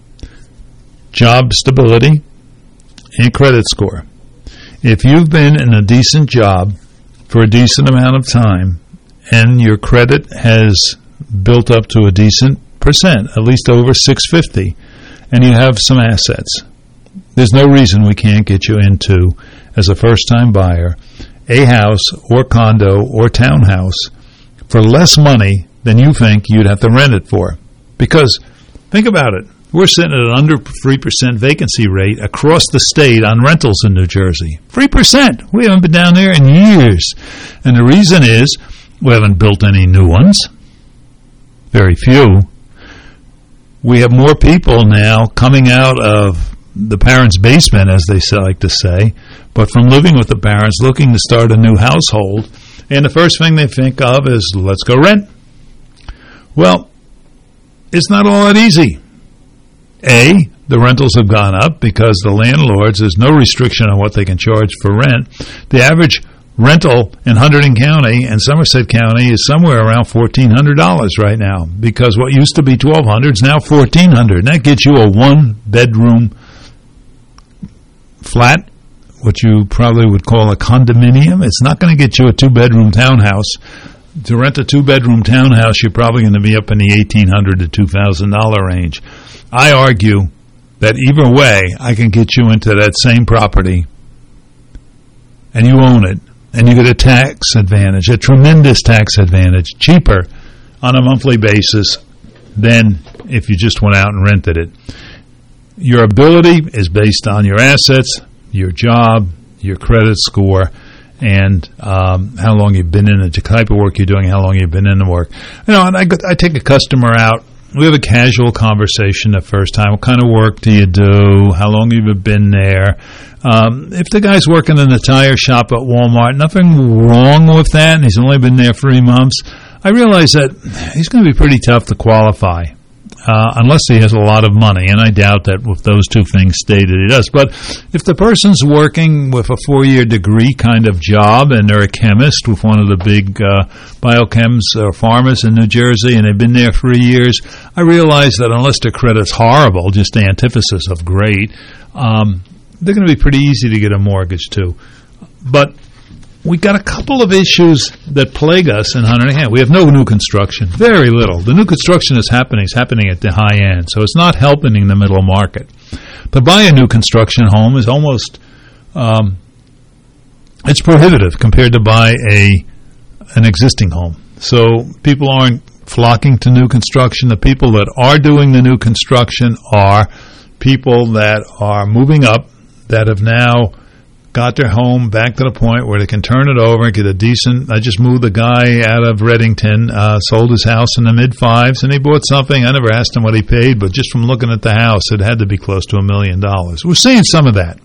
job stability, and credit score. If you've been in a decent job for a decent amount of time, and your credit has built up to a decent percent, at least over six fifty, and you have some assets, there's no reason we can't get you into, as a first-time buyer, a house or condo or townhouse for less money than you think you'd have to rent it for. Because, think about it, we're sitting at an under three percent vacancy rate across the state on rentals in New Jersey. three percent! We haven't been down there in years. And the reason is we haven't built any new ones. Very few. We have more people now coming out of the parents' basement, as they like to say, but from living with the parents, looking to start a new household, and the first thing they think of is, let's go rent. Well, it's not all that easy. A, the rentals have gone up because the landlords, there's no restriction on what they can charge for rent. The average rental in Hunterdon County and Somerset County is somewhere around fourteen hundred dollars right now, because what used to be twelve hundred dollars is now fourteen hundred dollars. And that gets you a one-bedroom flat, what you probably would call a condominium. It's not going to get you a two-bedroom townhouse. To rent a two-bedroom townhouse, you're probably going to be up in the eighteen hundred dollars to two thousand dollars range. I argue that either way, I can get you into that same property, and you own it, and you get a tax advantage, a tremendous tax advantage, cheaper on a monthly basis than if you just went out and rented it. Your ability is based on your assets, your job, your credit score, and um, how long you've been in it, the type of work you're doing, how long you've been in the work. You know, and I, I take a customer out. We have a casual conversation the first time. What kind of work do you do? How long have you been there? Um, if the guy's working in the tire shop at Walmart, nothing wrong with that, and he's only been there three months, I realize that he's going to be pretty tough to qualify, uh, unless he has a lot of money, and I doubt that with those two things stated he does. But if the person's working with a four-year degree kind of job, and they're a chemist with one of the big uh, biochems or pharmas in New Jersey, and they've been there three years, I realize that unless their credit's horrible, just the antithesis of great, um, they're going to be pretty easy to get a mortgage too. But we got a couple of issues that plague us in Hunterdon County. We have no new construction, very little. The new construction is happening, is happening at the high end, so it's not helping the middle market. To buy a new construction home is almost, um, it's prohibitive compared to buy a an existing home. So people aren't flocking to new construction. The people that are doing the new construction are people that are moving up, that have now got their home back to the point where they can turn it over and get a decent. I just moved the guy out of Reddington, uh, sold his house in the mid-fives, and he bought something. I never asked him what he paid, but just from looking at the house, it had to be close to a million dollars. We're seeing some of that,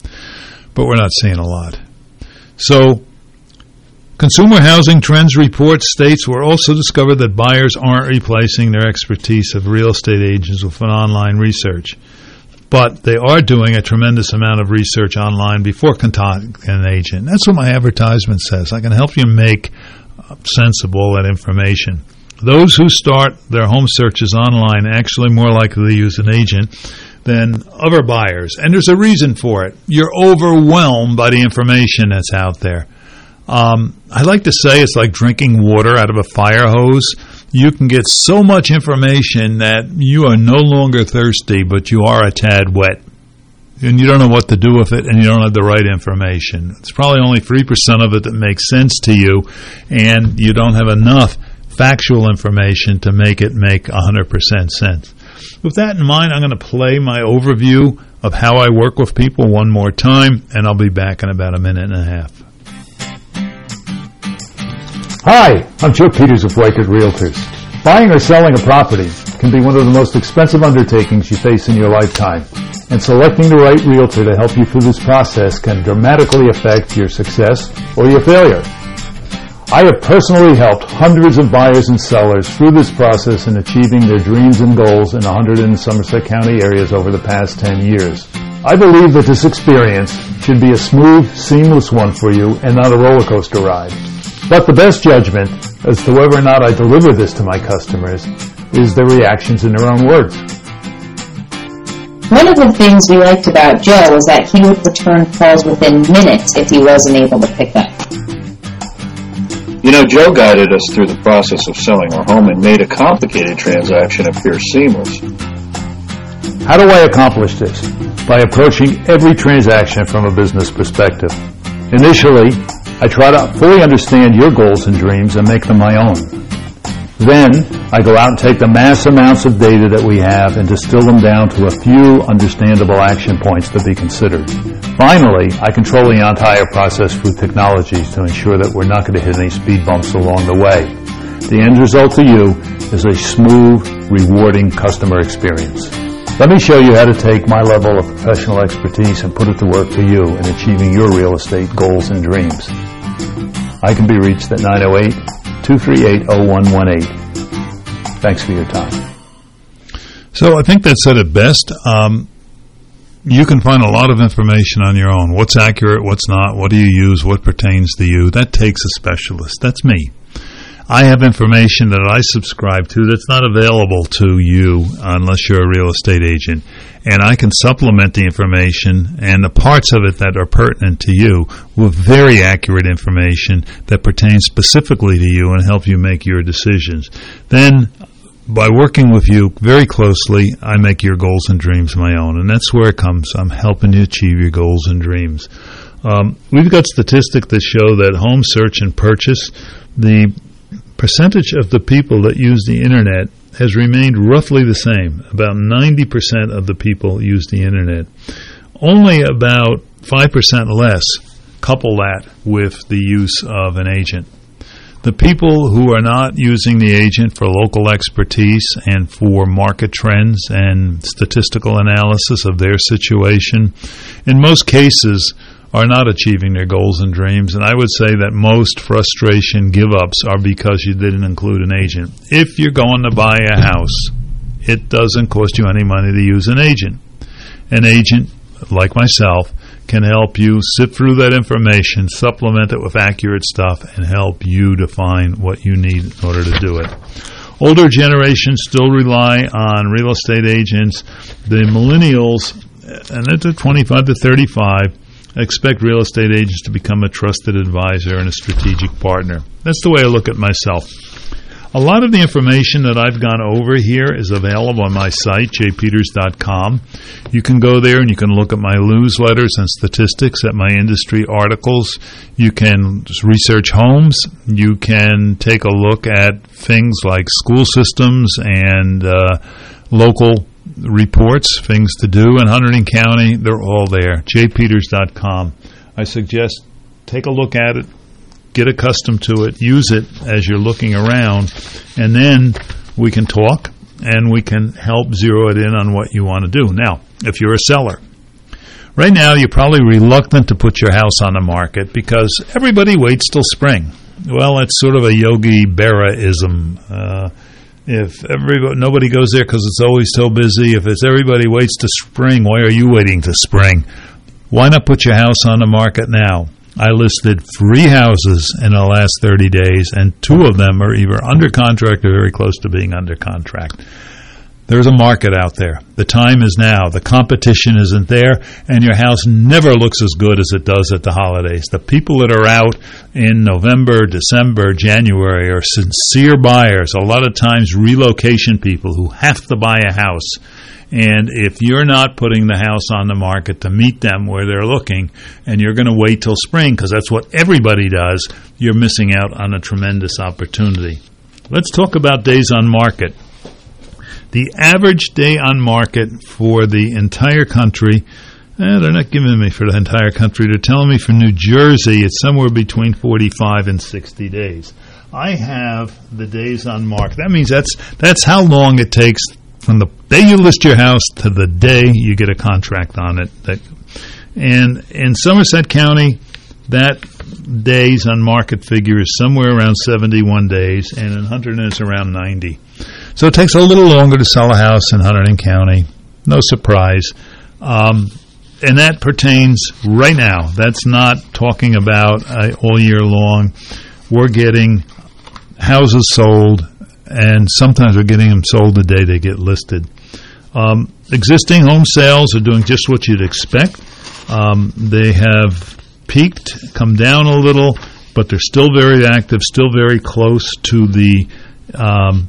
but we're not seeing a lot. So, Consumer Housing Trends Report states we're also discovered that buyers aren't replacing their expertise of real estate agents with an online research. But they are doing a tremendous amount of research online before contacting an agent. That's what my advertisement says. I can help you make sense of all that information. Those who start their home searches online are actually more likely to use an agent than other buyers. And there's a reason for it. You're overwhelmed by the information that's out there. Um, I like to say it's like drinking water out of a fire hose. You can get so much information that you are no longer thirsty, but you are a tad wet. And you don't know what to do with it, and you don't have the right information. It's probably only three percent of it that makes sense to you, and you don't have enough factual information to make it make one hundred percent sense. With that in mind, I'm going to play my overview of how I work with people one more time, and I'll be back in about a minute and a half. Hi, I'm Joe Peters of Weichert Realtors. Buying or selling a property can be one of the most expensive undertakings you face in your lifetime, and selecting the right realtor to help you through this process can dramatically affect your success or your failure. I have personally helped hundreds of buyers and sellers through this process in achieving their dreams and goals in the Hunterdon and Somerset County areas over the past ten years. I believe that this experience should be a smooth, seamless one for you and not a roller coaster ride. But the best judgment as to whether or not I deliver this to my customers is their reactions in their own words. One of the things we liked about Joe was that he would return calls within minutes if he wasn't able to pick up. You know, Joe guided us through the process of selling our home and made a complicated transaction appear seamless. How do I accomplish this? By approaching every transaction from a business perspective. Initially, I try to fully understand your goals and dreams and make them my own. Then, I go out and take the mass amounts of data that we have and distill them down to a few understandable action points to be considered. Finally, I control the entire process through technologies to ensure that we're not going to hit any speed bumps along the way. The end result to you is a smooth, rewarding customer experience. Let me show you how to take my level of professional expertise and put it to work for you in achieving your real estate goals and dreams. I can be reached at nine oh eight, two three eight, oh one one eight. Thanks for your time. So I think that said it best. Um, you can find a lot of information on your own. What's accurate, what's not, what do you use, what pertains to you. That takes a specialist. That's me. I have information that I subscribe to that's not available to you unless you're a real estate agent. And I can supplement the information and the parts of it that are pertinent to you with very accurate information that pertains specifically to you and help you make your decisions. Then, by working with you very closely, I make your goals and dreams my own. And that's where it comes. I'm helping you achieve your goals and dreams. Um, we've got statistics that show that home search and purchase, the percentage of the people that use the Internet has remained roughly the same. About ninety percent of the people use the Internet. Only about five percent less couple that with the use of an agent. The people who are not using the agent for local expertise and for market trends and statistical analysis of their situation, in most cases, are not achieving their goals and dreams. And I would say that most frustration give-ups are because you didn't include an agent. If you're going to buy a house, it doesn't cost you any money to use an agent. An agent, like myself, can help you sift through that information, supplement it with accurate stuff, and help you define what you need in order to do it. Older generations still rely on real estate agents. The millennials, and they're twenty-five to thirty-five, expect real estate agents to become a trusted advisor and a strategic partner. That's the way I look at myself. A lot of the information that I've gone over here is available on my site, j peters dot com. You can go there and you can look at my newsletters and statistics, at my industry articles. You can research homes. You can take a look at things like school systems and uh, local reports, things to do in Hunterdon County. They're all there, j peters dot com. I suggest take a look at it. Get accustomed to it, use it as you're looking around, and then we can talk and we can help zero it in on what you want to do. Now, if you're a seller, right now you're probably reluctant to put your house on the market because everybody waits till spring. Well, it's sort of a Yogi Berra-ism. Uh, if everybody, nobody goes there because it's always so busy, if it's everybody waits to spring, why are you waiting to spring? Why not put your house on the market now? I listed three houses in the last thirty days, and two of them are either under contract or very close to being under contract. There's a market out there. The time is now. The competition isn't there, and your house never looks as good as it does at the holidays. The people that are out in November, December, January are sincere buyers, a lot of times relocation people who have to buy a house. And if you're not putting the house on the market to meet them where they're looking, and you're going to wait till spring because that's what everybody does, you're missing out on a tremendous opportunity. Let's talk about days on market. The average day on market for the entire country, eh, they're not giving me for the entire country. They're telling me for New Jersey it's somewhere between forty-five and sixty days. I have the days on market. That means that's that's how long it takes from the day you list your house to the day you get a contract on it. That, and in Somerset County, that days on market figure is somewhere around seventy-one days, and in Hunterdon it's around ninety. So it takes a little longer to sell a house in Hunterdon County. No surprise. Um, and that pertains right now. That's not talking about uh, all year long. We're getting houses sold, and sometimes we're getting them sold the day they get listed. Um, existing home sales are doing just what you'd expect. Um, they have peaked, come down a little, but they're still very active, still very close to the um,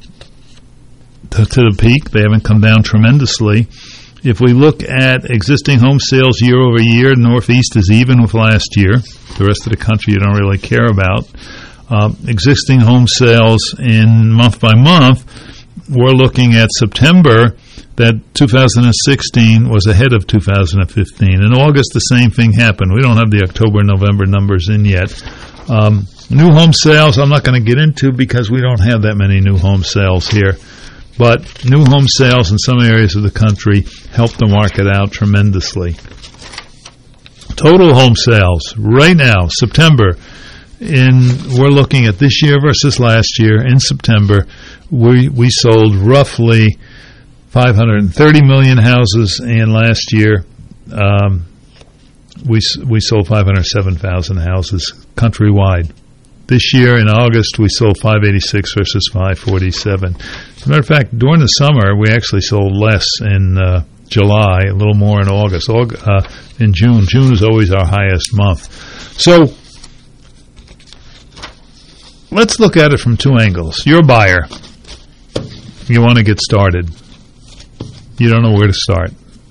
to, to the peak. They haven't come down tremendously. If we look at existing home sales year over year, Northeast is even with last year. The rest of the country you don't really care about. Uh, existing home sales in month by month, we're looking at September that two thousand sixteen was ahead of two thousand fifteen. In August, the same thing happened. We don't have the October, November numbers in yet. Um, new home sales, I'm not going to get into because we don't have that many new home sales here. But new home sales in some areas of the country help the market out tremendously. Total home sales, right now, September, in we're looking at this year versus last year. In September, we we sold roughly five hundred thirty million houses, and last year um, we we sold five hundred seven thousand houses countrywide. This year in August, we sold five eighty-six versus five forty-seven. As a matter of fact, during the summer, we actually sold less in uh, July, a little more in August. Aug- uh, in June, June is always our highest month. So let's look at it from two angles. You're a buyer. You want to get started. You don't know where to start.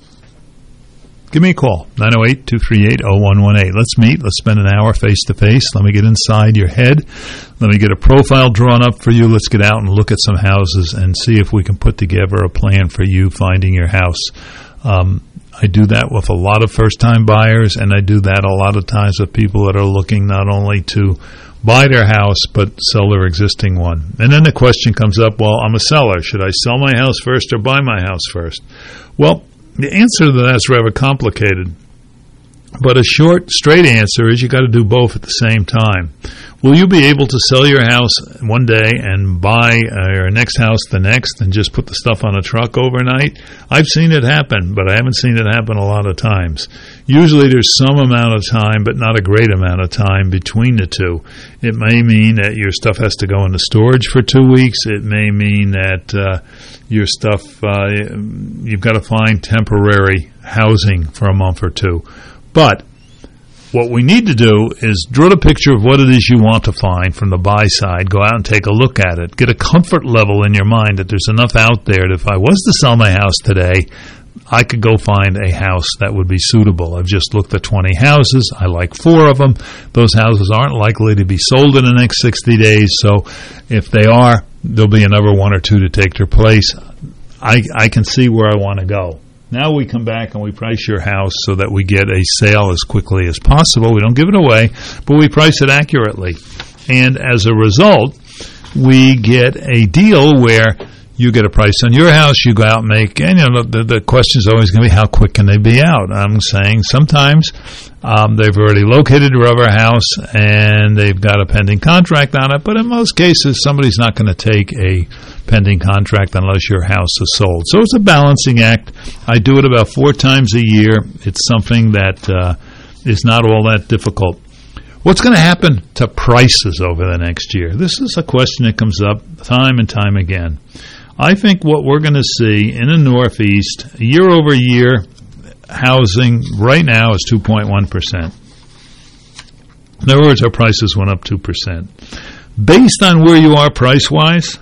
Give me a call, nine oh eight, two three eight, oh one one eight. Let's meet. Let's spend an hour face-to-face. Let me get inside your head. Let me get a profile drawn up for you. Let's get out and look at some houses and see if we can put together a plan for you finding your house. Um, I do that with a lot of first-time buyers, and I do that a lot of times with people that are looking not only to buy their house but sell their existing one. And then the question comes up, well, I'm a seller. Should I sell my house first or buy my house first? Well, the answer to that is rather complicated, but a short, straight answer is you got to do both at the same time. Will you be able to sell your house one day and buy uh, your next house the next and just put the stuff on a truck overnight? I've seen it happen, but I haven't seen it happen a lot of times. Usually there's some amount of time, but not a great amount of time between the two. It may mean that your stuff has to go into storage for two weeks. It may mean that uh, your stuff, uh, you've got to find temporary housing for a month or two. But what we need to do is draw a picture of what it is you want to find from the buy side. Go out and take a look at it. Get a comfort level in your mind that there's enough out there that if I was to sell my house today, I could go find a house that would be suitable. I've just looked at twenty houses. I like four of them. Those houses aren't likely to be sold in the next sixty days, so if they are, there'll be another one or two to take their place. I, I can see where I want to go. Now we come back and we price your house so that we get a sale as quickly as possible. We don't give it away, but we price it accurately. And as a result, we get a deal where you get a price on your house, you go out and make, and you know, the, the question is always going to be how quick can they be out? I'm saying sometimes um, they've already located their other house and they've got a pending contract on it, but in most cases somebody's not going to take a pending contract unless your house is sold. So it's a balancing act. I do it about four times a year. It's something that uh, is not all that difficult. What's going to happen to prices over the next year? This is a question that comes up time and time again. I think what we're going to see in the Northeast, year over year, housing right now is two point one percent. In other words, our prices went up two percent. Based on where you are price-wise,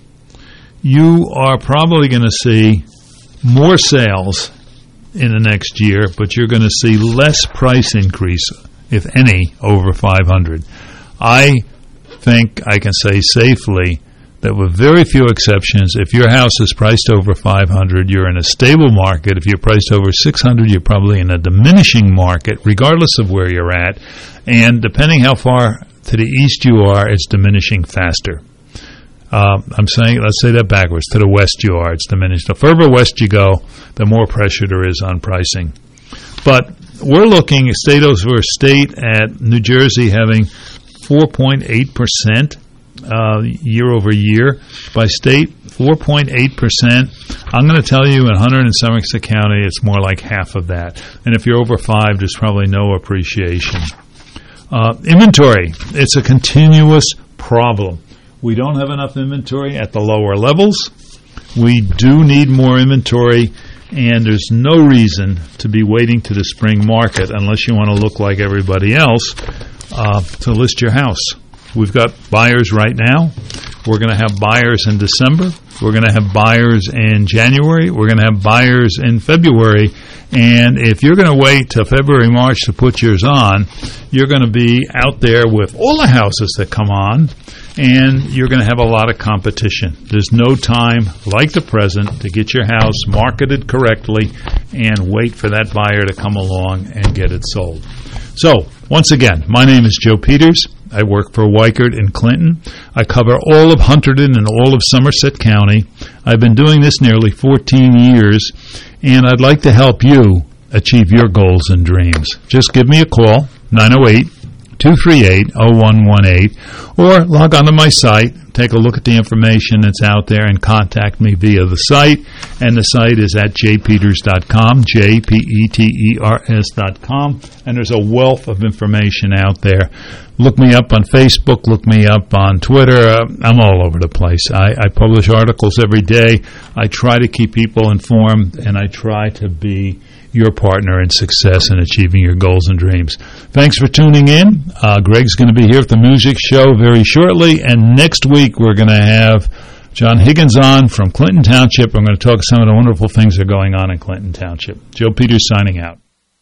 you are probably going to see more sales in the next year, but you're going to see less price increase, if any, over five hundred. I think I can say safely that with very few exceptions, if your house is priced over five hundred, you're in a stable market. If you're priced over six hundred, you're probably in a diminishing market, regardless of where you're at. And depending how far to the east you are, it's diminishing faster. Uh, I'm saying, let's say that backwards. To the west you are, it's diminished. The further west you go, the more pressure there is on pricing. But we're looking state over state at New Jersey having four point eight percent uh, year over year. By state, four point eight percent. I'm going to tell you in Hunter and Somerset County, it's more like half of that. And if you're over five, there's probably no appreciation. Uh, inventory, it's a continuous problem. We don't have enough inventory at the lower levels. We do need more inventory, and there's no reason to be waiting to the spring market unless you want to look like everybody else uh, to list your house. We've got buyers right now. We're going to have buyers in December. We're going to have buyers in January. We're going to have buyers in February. And if you're going to wait till February, March to put yours on, you're going to be out there with all the houses that come on, and you're going to have a lot of competition. There's no time like the present to get your house marketed correctly and wait for that buyer to come along and get it sold. So, once again, my name is Joe Peters. I work for Weichert in Clinton. I cover all of Hunterdon and all of Somerset County. I've been doing this nearly fourteen years, and I'd like to help you achieve your goals and dreams. Just give me a call, nine oh eight, two two three eight, oh one one eight, or log on to my site, take a look at the information that's out there, and contact me via the site. And the site is at j peters dot com, J P E T E R S dot com, and there's a wealth of information out there. Look me up on Facebook, look me up on Twitter. Uh, I'm all over the place. I, I publish articles every day. I try to keep people informed, and I try to be your partner in success in achieving your goals and dreams. Thanks for tuning in. Uh, Greg's going to be here at the music show very shortly, and next week we're going to have John Higgins on from Clinton Township. I'm going to talk some of the wonderful things that are going on in Clinton Township. Joe Peters signing out.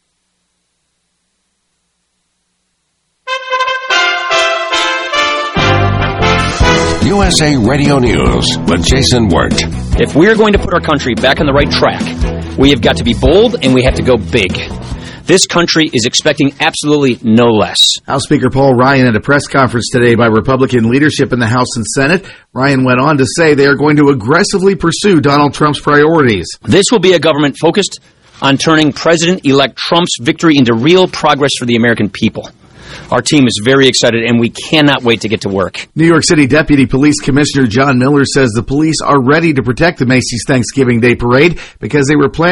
U S A Radio News with Jason Wirt. If we're going to put our country back on the right track, we have got to be bold and we have to go big. This country is expecting absolutely no less. House Speaker Paul Ryan at a press conference today by Republican leadership in the House and Senate. Ryan went on to say they are going to aggressively pursue Donald Trump's priorities. This will be a government focused on turning President-elect Trump's victory into real progress for the American people. Our team is very excited, and we cannot wait to get to work. New York City Deputy Police Commissioner John Miller says the police are ready to protect the Macy's Thanksgiving Day Parade because they were planning